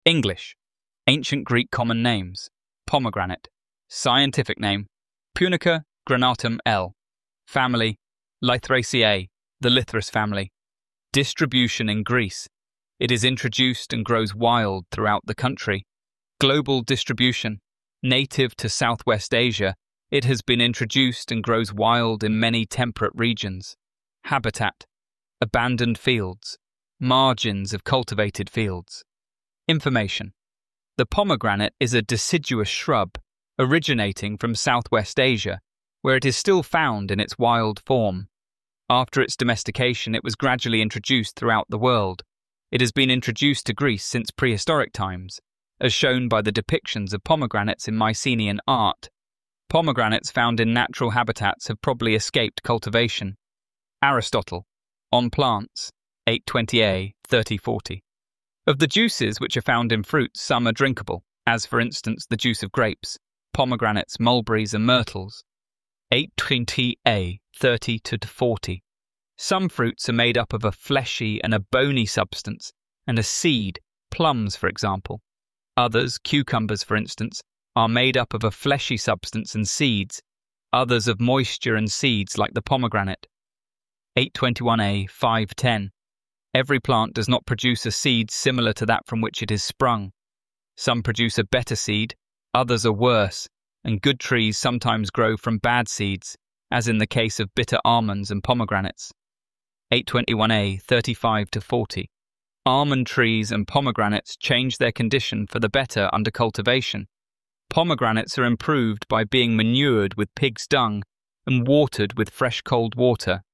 English. Ancient Greek common names. Pomegranate. Scientific name. Punica granatum L. Family. Lythraceae, the Lythris family. Distribution in Greece. It is introduced and grows wild throughout the country. Global distribution. Native to Southwest Asia, it has been introduced and grows wild in many temperate regions. Habitat. Abandoned fields. Margins of cultivated fields. Information. The pomegranate is a deciduous shrub originating from Southwest Asia, where it is still found in its wild form. After its domestication, it was gradually introduced throughout the world. It has been introduced to Greece since prehistoric times, as shown by the depictions of pomegranates in Mycenaean art. Pomegranates found in natural habitats have probably escaped cultivation. Aristotle, On Plants, 820a, 3040. Of the juices which are found in fruits, some are drinkable, as for instance the juice of grapes, pomegranates, mulberries and myrtles. 820a, 30-40. Some fruits are made up of a fleshy and a bony substance and a seed, plums for example. Others, cucumbers for instance, are made up of a fleshy substance and seeds, others of moisture and seeds like the pomegranate. 821a, 510. Every plant does not produce a seed similar to that from which it is sprung. Some produce a better seed, others are worse, and good trees sometimes grow from bad seeds, as in the case of bitter almonds and pomegranates. 821a, 35-40. Almond trees and pomegranates change their condition for the better under cultivation. Pomegranates are improved by being manured with pig's dung and watered with fresh cold water